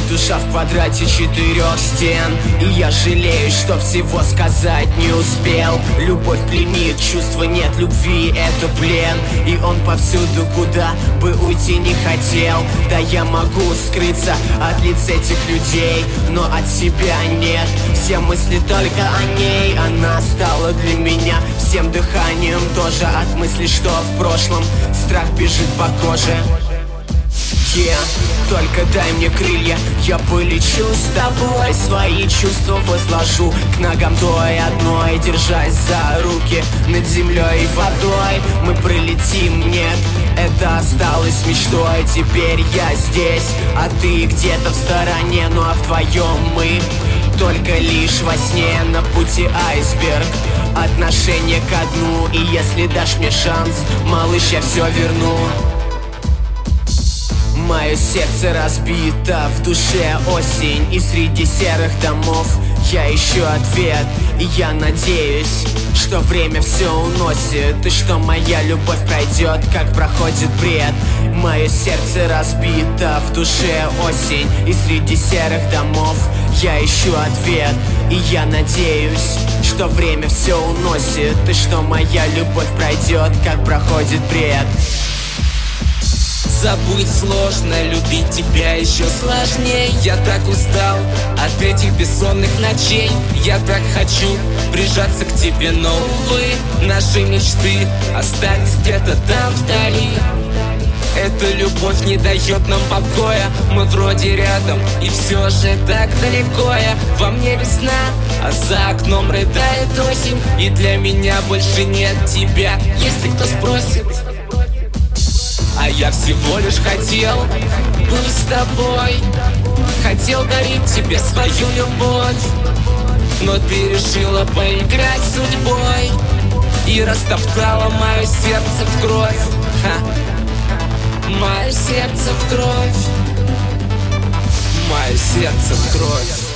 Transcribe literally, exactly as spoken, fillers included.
душа в квадрате четырех стен. И я жалею, что всего сказать не успел. Любовь пленит, чувства нет любви, это плен. И он повсюду, куда бы уйти не хотел. Да, я могу скрыться от лиц этих людей, но от себя нет. Все мысли только о ней, она стала для меня всем дыханием тоже. От мысли, что в прошлом страх бежит по коже. Yeah. Только дай мне крылья, я полечу с тобой. Свои чувства возложу к ногам той одной. Держась за руки над землей и водой, мы пролетим, нет, это осталось мечтой. Теперь я здесь, а ты где-то в стороне. Ну а вдвоем мы только лишь во сне. На пути айсберг, отношение ко дну. И если дашь мне шанс, малыш, я все верну. Мое сердце разбито, в душе осень. И среди серых домов я ищу ответ. И я надеюсь, что время все уносит, и что моя любовь пройдет, как проходит бред. Мое сердце разбито, в душе осень. И среди серых домов я ищу ответ. И я надеюсь, что время все уносит, и что моя любовь пройдет, как проходит бред. Забыть сложно, любить тебя еще сложнее. Я так устал от этих бессонных ночей. Я так хочу прижаться к тебе, но, увы, наши мечты остались где-то там вдали. Эта любовь не дает нам покоя. Мы вроде рядом, и все же так далеко я. Во мне весна, а за окном рыдает осень. И для меня больше нет тебя, если кто спросит. А я всего лишь хотел быть с тобой. Хотел дарить тебе свою любовь, но ты решила поиграть с судьбой и растоптала мое сердце в кровь. Ха. Мое сердце в кровь. Мое сердце в кровь.